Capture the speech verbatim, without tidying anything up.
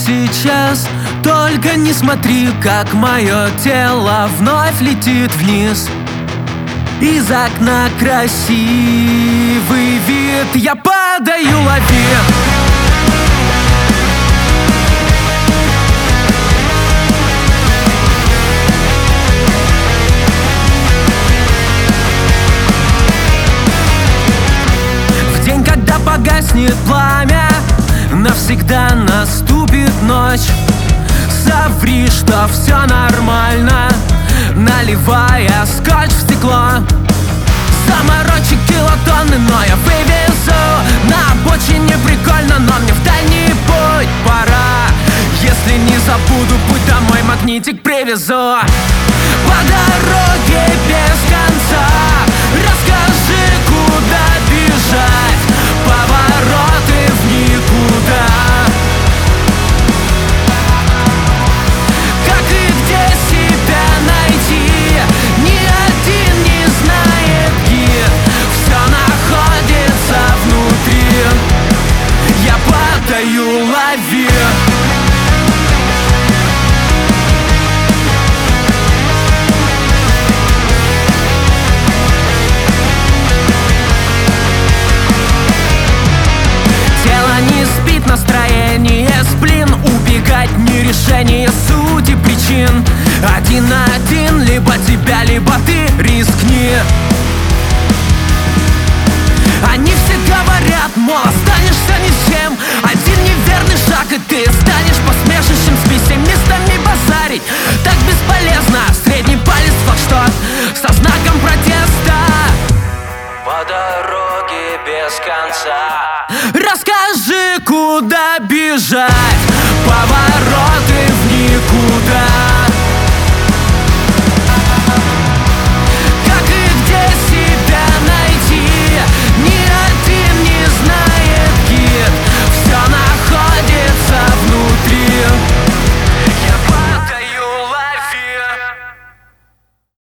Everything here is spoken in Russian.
сейчас. Только не смотри, как мое тело вновь летит вниз. Из окна красивый вид, я падаю, лови. В день, когда погаснет пламя, навсегда наступит ночь. Соври, что все нормально, наливая скотч в стекло. Заморочек килотонны, но я вывезу. На обочине прикольно, но мне в дальний путь пора. Если не забуду путь домой, магнитик привезу. По дороге без конца расскажи, куда бежать. Повороты в никуда. Как и где себя найти, ни один не знает гид. Все находится внутри, я падаю, лови. Настроение сплин, убегать не решение сути причин. Один на один, либо тебя, либо ты, рискни. Они все говорят, мол, останешься ни с чем. Один неверный шаг, и ты станешь посмешищем. С пессимистами базарить так бесполезно. Средний палец флаг, что со знаком протеста. По дороге без конца расскажи, куда бежать. Повороты в никуда.